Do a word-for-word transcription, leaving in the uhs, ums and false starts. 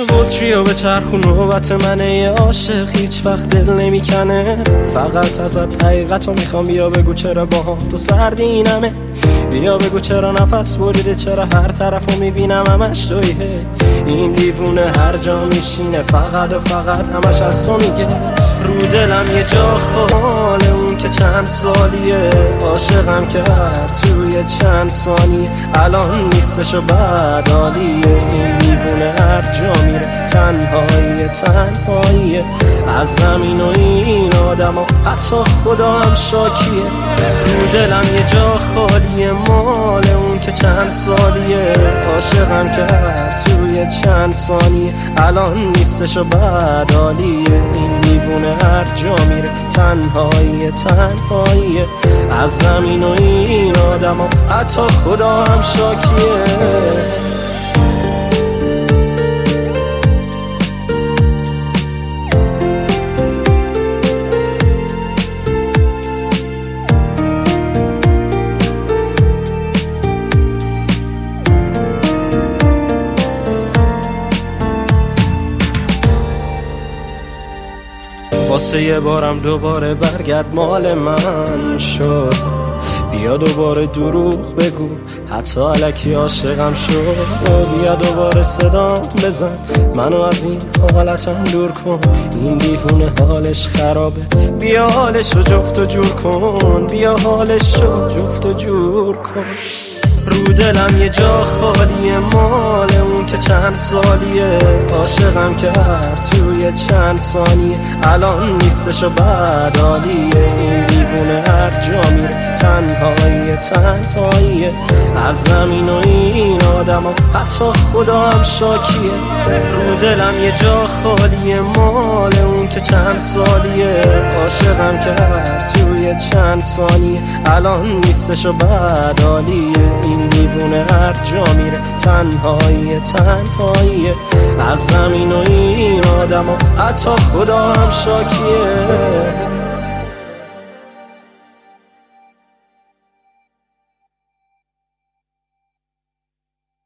بطریو به چرخ و نوبت منه، یه عاشق هیچ وقت دل نمیکنه. فقط ازت حقیقتو میخوام، بیا بگو چرا با هم تو سردینمه. بیا بگو چرا نفس بریده، چرا هر طرفو میبینم همش تویه. این دیوونه هر جا میشینه فقط و فقط همش از تو میگه. رو دلم یه جا خاله، اون که چند سالیه عاشقم کرد توی چند ثانی. الان نیستش و بعد عالیه. این دیوونه هر جا میره تنهاییه تنهاییه. از زمین و این آدم و حتی خدا هم شاکیه. رو دلم یه جا خالیه مال اون که چند سالیه عاشقم کرد توی چند ثانی. الان نیستش و بعد عالیه. این دیوونه هر جا میره تنهاییه تنهاییه. از زمین و این آدم و حتی خدا هم شاکیه. واسه یه بارم دوباره برگرد مال من شد. بیا دوباره دروغ بگو حتی الکی عاشقم شد. بیا دوباره صدام بزن منو از این حالتم دور کن. این دیوونه حالش خرابه، بیا حالشو جفت و جور کن. بیا حالشو جفت و جور کن. رو دلم یه جا خالیه مال اون که چند سالیه عاشقم کرد توی چند ثانیه. الان نیستش و بعد عالیه. این دیوونه هر جا میره تنهاییه تنهاییه. از زمین و این آدم و حتی خدا هم شاکیه. رو دلم یه جا خالیه مال اون که چند سالیه عاشقم کرد توی چند ثانیه. الان نیستش و بعد عالیه. این دیوونه هر جا میره تنهاییه تنهاییه. از زمین و این آدم و حتی خدا هم شاکیه.